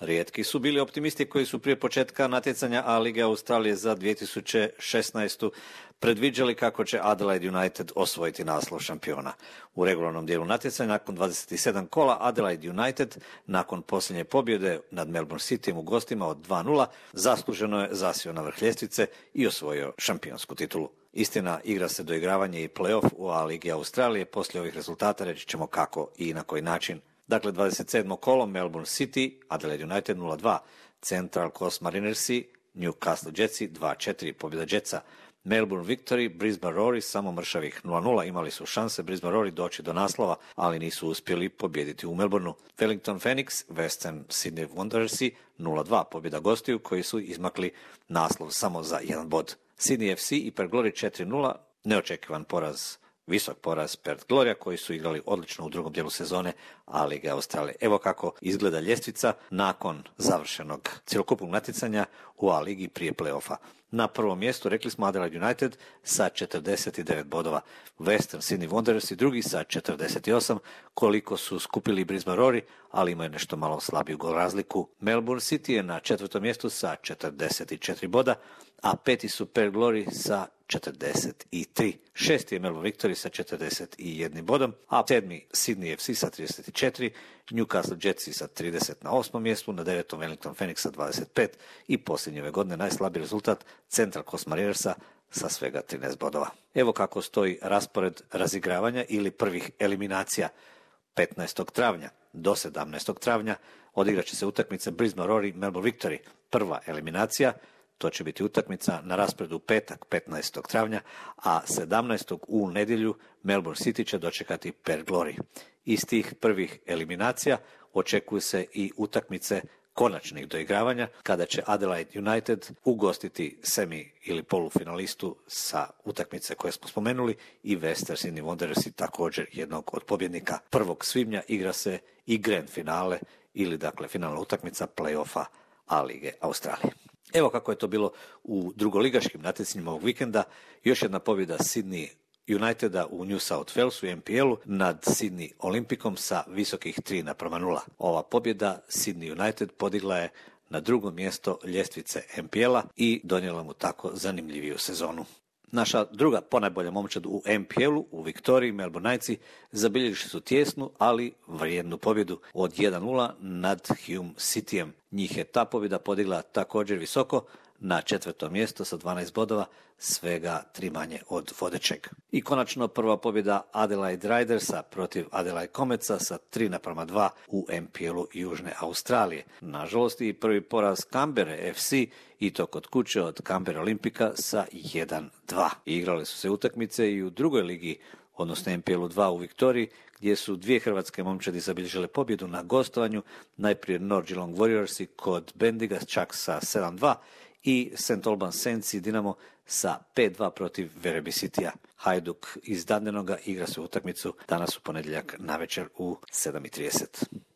Rijetki su bili optimisti koji su prije početka natjecanja A lige Australije za 2016. predviđali kako će Adelaide United osvojiti naslov šampiona. U regularnom dijelu natjecanja nakon 27 kola Adelaide United nakon posljednje pobjede nad Melbourne Cityjem u gostima od 2:0 zasluženo je zasio na vrh ljestvice i osvojio šampionsku titulu. Istina, igra se doigravanje i play-off u A ligi Australije. Poslije ovih rezultata reći ćemo kako i na koji način. Dakle, 27. kolo Melbourne City, Adelaide United 0:2, Central Coast Marinersi, Newcastle Jetsi 2:4, pobjeda Jetsa. Melbourne Victory, Brisbane Roar samo mršavih 0:0, imali su šanse Brisbane Roar doći do naslova, ali nisu uspjeli pobijediti u Melbourneu. Wellington Phoenix, Western Sydney Wanderersi 0:2, pobjeda gostiju koji su izmakli naslov samo za jedan bod. Sydney FC i Perth Glory 4:0, neočekivan poraz, visok poraz Perth Gloria koji su igrali odlično u drugom dijelu sezone A lige Australije. Evo kako izgleda ljestvica nakon završenog cjelokupnog natjecanja u A ligi prije play-offa. Na prvom mjestu rekli smo Adelaide United sa 49 bodova, Western Sydney Wanderers i drugi sa 48, koliko su skupili Brisbane Roar, ali imaju nešto malo slabiju gol razliku. Melbourne City je na četvrtom mjestu sa 44 boda, a peti su Perth Glory sa 43. Šesti je Melbourne Victory sa 41 bodom, a sedmi Sydney FC sa 34, Newcastle Jetsi sa 30 na 8. mjestu, na 9. Wellington Phoenix sa 25 i posljednje ove godine najslabiji rezultat Central Coast Marinersa sa svega 13 bodova. Evo kako stoji raspored razigravanja ili prvih eliminacija. 15. travnja do 17. travnja odigrat će se utakmice Brisbane Roar i Melbourne Victory. Prva eliminacija, to će biti utakmica na rasporedu u petak 15. travnja, a 17. u nedjelju Melbourne City će dočekati Perth Glory. Iz tih prvih eliminacija očekuju se i utakmice konačnih doigravanja, kada će Adelaide United ugostiti semi ili polufinalistu sa utakmice koje smo spomenuli i Western Sydney Wanderers također jednog od pobjednika. 1. svibnja igra se i grand finale ili dakle finalna utakmica play-offa A lige Australije. Evo kako je to bilo u drugoligaškim natjecanjima ovog vikenda. Još jedna pobjeda Sydney Uniteda u New South Walesu i MPL-u nad Sydney Olympicom sa visokih 3:0. Ova pobjeda Sydney United podigla je na drugo mjesto ljestvice MPL-a i donijela mu tako zanimljiviju sezonu. Naša druga ponajbolja momčad u MPL-u, u Viktoriji, Melbourne Knightsi, zabilježili su tijesnu, ali vrijednu pobjedu od 1:0 nad Hume Cityjem. Njih je ta pobjeda podigla također visoko na 4. mjesto sa 12 bodova, svega 3 manje od vodećeg. I konačno prva pobjeda Adelaide Ridersa protiv Adelaide Cometsa sa 3:2 u MPL-u Južne Australije. Nažalost i prvi poraz Canberra FC i to kod kuće od Canberra Olympika sa 1:2. Igrale su se utakmice i u drugoj ligi, odnosno MPL-u 2 u Viktoriji, gdje su dvije hrvatske momčadi zabilježile pobjedu na gostovanju, najprije North Geelong Warriorsi kod Bendiga čak sa 7:2 i St. Albans Saints i Dinamo sa 5:2 protiv Werribee Cityja. Hajduk iz Dandenonga igra se utakmicu danas u ponedjeljak navečer u 7:30.